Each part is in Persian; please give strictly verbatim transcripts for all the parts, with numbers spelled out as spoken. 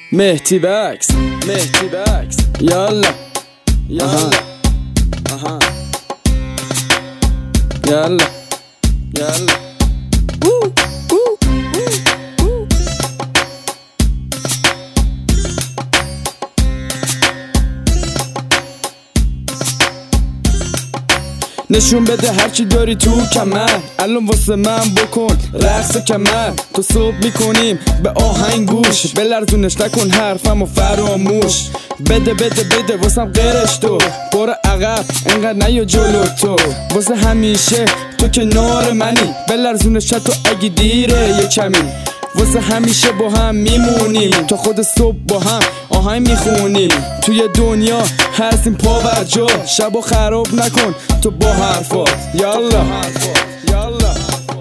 مهدی بکس مهدی بکس یالا یالا آها یالا یالا نشون بده هرچی داری تو کمر، الان واسه من بکن رقص کمر. تو صبح میکنیم به آهنگ گوش، بلرزونش نکن حرفمو فراموش. بده بده بده واسم غیرش تو، برو عقب انقدر نیا جلو تو. واسه همیشه تو کنار منی، بلرزونش تو اگه دیره یه کمی. واسه همیشه با هم میمونیم، تا خود صبح با هم آهنگ میخونیم. توی دنیا هستیم پا بر جا، شبو خراب نکن تو با حرفات. یالا یالا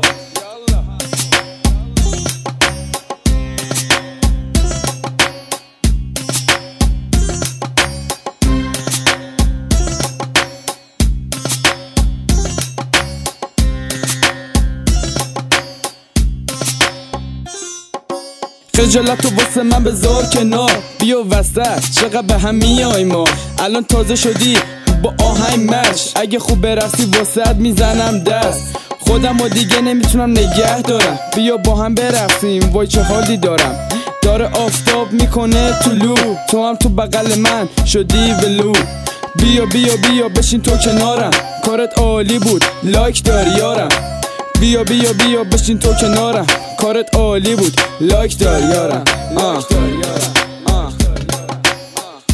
خجالتو واسه من بذار کنار، بیا وسط چقدر به هم میای ما. الان تازه شدی با آهنگ مش، اگه خوب برقصی واسه میزنم دست. خودم و دیگه نمیتونم نگه دارم، بیا با هم برقصیم وای چه حالی دارم. داره آفتاب میکنه طلوع، تو هم تو بغل من شدی ولو. بیا بیا بیا بشین تو کنارم، کارت عالی بود لایک داری یارم. بیا بیا بیا بشین تو کنارم، کارت عالی بود لایک دار یارم.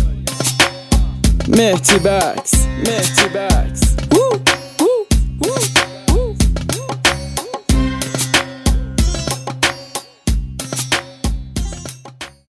مهدی بکس مهدی بکس